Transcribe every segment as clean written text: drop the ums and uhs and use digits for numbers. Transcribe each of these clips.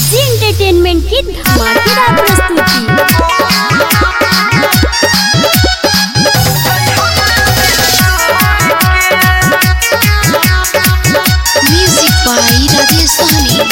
AG entertainment की धमाकेदार प्रस्तुति। Music by Rajesh Sahni.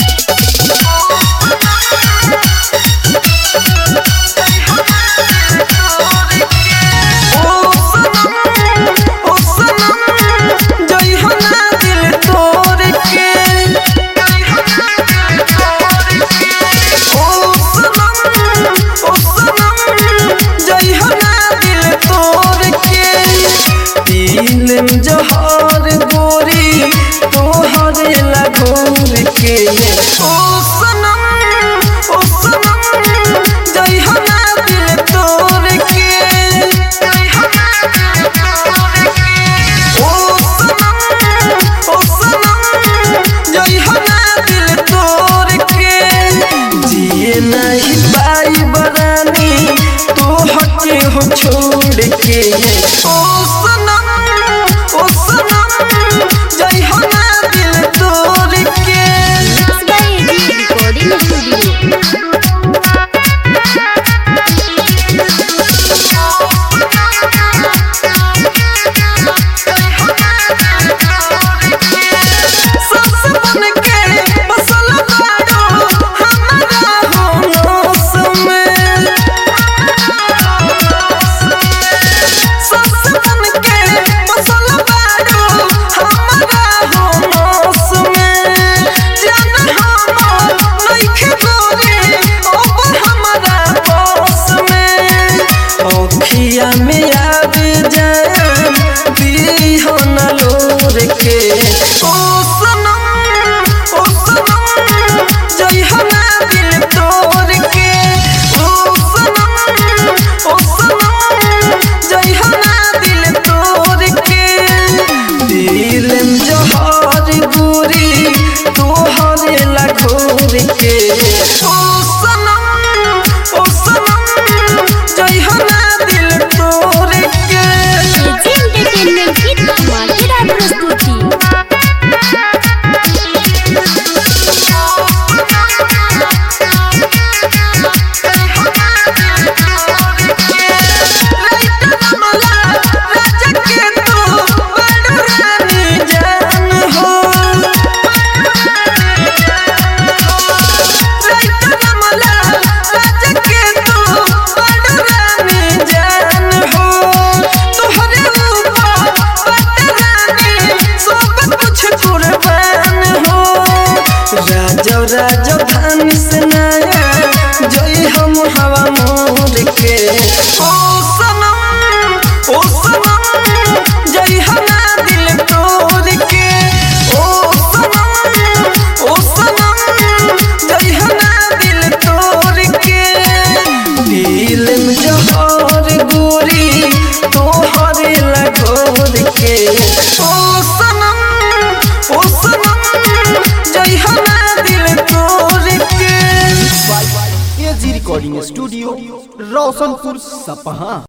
जहर गोरी तोहरे लगोर के ओ सनम जइहना दिल तोड़ के ओ सनम जइहना दिल तोड़ के जिए नहीं पाई बरानी तोहके हो छोड़ के ओ सनम जइहना दिल तोड़ के। Recording studio. में याद जान दी हो न लोर के ओ सनम जइहना दिल तोड़ के ओ सनम जइहना दिल तोड़ के दिल में जहर गोरी तोहरे लगोर के ओ सनम जइहना दिल तोड़ के। एजी एंटरटेनमेंट की धमाकेदार प्रस्तुति। राजधानी से नया जोई हम हवा मोर के ओ सनम जइहना दिल तोड़ के ओ सनम जइहना दिल तोड़ के दिल में जहर गोरी तोहरे लगोर के ओ सनम जइहना दिल तोड़ के। एजी रिकॉर्डिंग स्टूडियो रोशनपुर सपहा।